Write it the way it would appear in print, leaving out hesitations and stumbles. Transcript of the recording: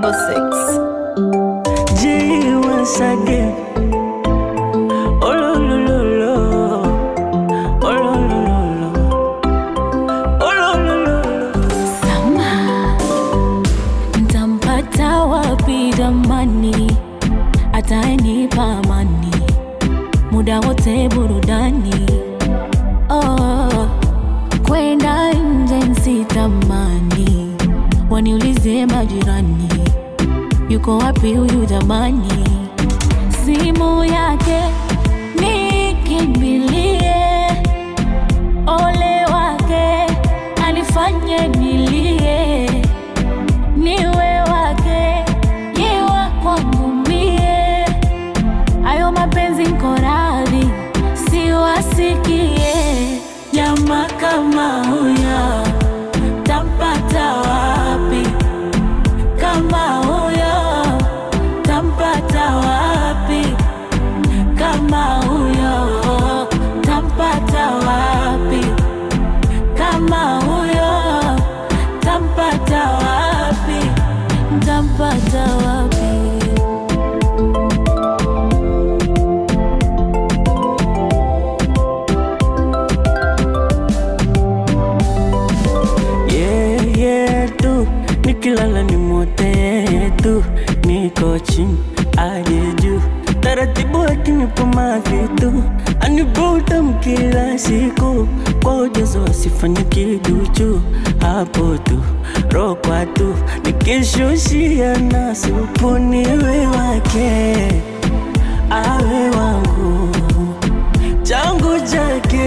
06. G once again. Oh lo lo lo lo. Oh lo lo lo lo. Oh lo lo lo lo. Sama ntampata wapi damani, atanipa amani, muda wote burudani. Oh, kwenda nje sitamani, waniulize majirani, yuko wapi huyu jamani? Simu yake nikimbilie, ole wake anifanye nilie, niwe wake yewa kwangu mie, ayo mapenzi nko radhi siwasikie. Jamaa kama huyo tampata wapi? Kama huyo tampata wapi? Kama huyo tampata wapi? Kama huyo tampata wapi? Tampata wapi? Nikilala ni mote tu, niko chini aje juu, taratibu akinipa mavitu, anivuta mkila siku, kwa ujazo asifanye kiduchu, hapo tu rokwa tu, nikishushia na supu, niwe wake awe wangu, changu chake